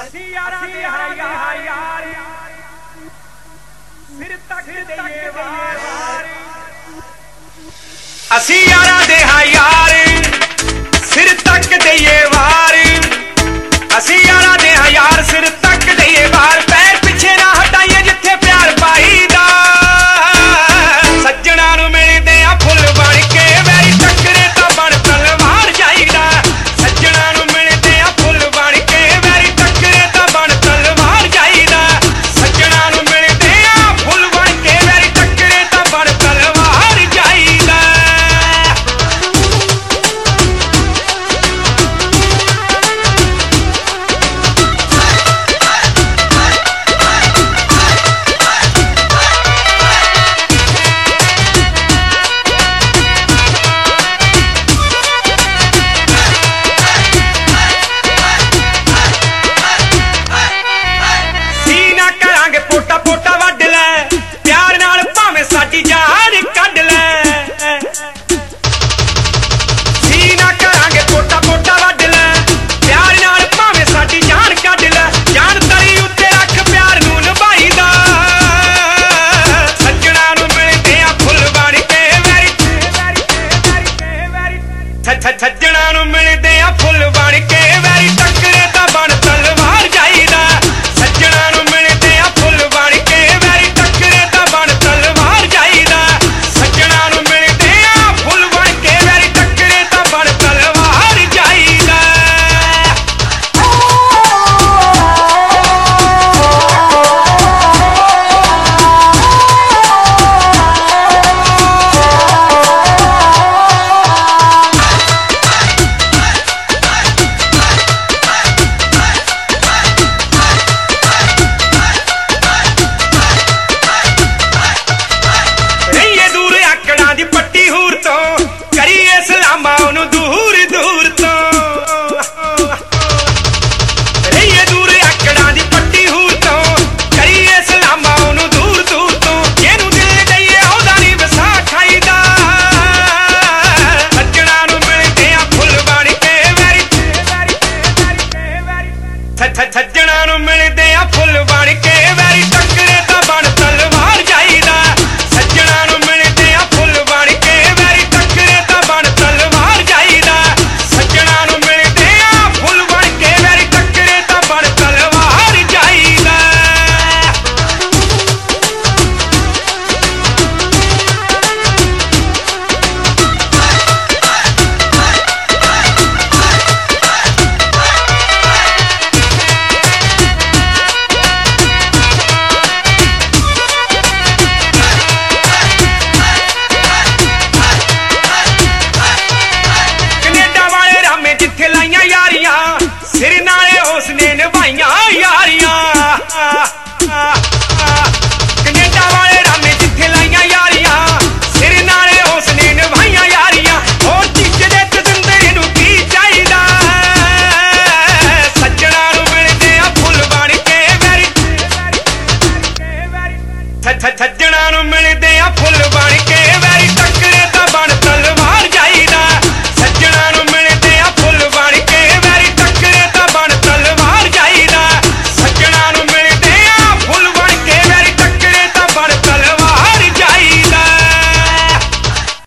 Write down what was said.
ਅਸੀਂ ਯਾਰਾਂ ਦੇ ਯਾਰ ਸਿਰ ਤੱਕ ਦਈਏ ਵਾਰ ਅਸੀਂ ਯਾਰਾਂ ਦੇ ਯਾਰ ਸਿਰ ਤੱਕ ਦਈਏ ਵਾਰ ਅਸੀਂ ਯਾਰਾਂ ਦੇ ਯਾਰ ਸਿਰ ਤੱਕ ਦਈਏ ਵਾਰ ਪੈਰ ਪਿੱਛੇ ਨਾ ਹਟਾਈਏ ਜਿੱਥੇ ਪਿਆਰ ਪਾਈਦਾ ਸੱਜਣਾ ਨੂੰ ਮਿਲਦੇ ਆ ਫੁੱਲ ਬਣ ਕੇ ਵੈਰੀ ਟੱਕਰੇ ਤਾਂ ਬਣ ਤਲਵਾਰ ਜਾਈਦਾ ਸੱਜਣਾ ਨੂੰ ਮਿਲਦੇ ਆ ਫੁੱਲ ਬਣ ਕੇ ਵੈਰੀ ਟੱਕਰੇ ਤਾਂ ਬਣ ਤਲਵਾਰ ਜਾਈਦਾ ਸੱਜਣਾ ਨੂੰ ਮਿਲਦੇ ਆ ਫੁੱਲ ਬਣ ਕੇ ਵੈਰੀ ਟੱਕਰੇ ਤਾਂ ਬਣ ਤਲਵਾਰ ਜਾਈਦਾ जान कढ ले सीना करांगे पोटा पोटा वड ले प्यार नाल भावें साडी जान कढ ले जान तली उत्ते रख प्यार नूं निभाईदा सज्जणा नूं मिलदे आ फुੱਲ बण के सज्जणा नूं मिलदे आ फुੱਲ बण के वैरी टक्करे तां बण तलवार जाईदा सज्जणा नूं मिलदे आ फुੱਲ बण के वैरी टक्करे तां बण तलवार जाईदा सज्जणा नूं मिलदे आ फुੱਲ बण के वैरी टक्करे तां बण तलवार जाईदा करिए सलामा ओनू दूर दूर तो रहिए दूर आकड़ा दी पट्टी हूर तो करिए सलामा ओनू दूर दूर तो जेनू दिल दईए ओदा नहीं वसा खाईदा सज्जणा नूं मिलदे आ फुੱਲ बण के वैरी सज्जणा नूं मिलदे आ फुੱਲ बण के वैरी टक्करे तां बण तलवार जाईदा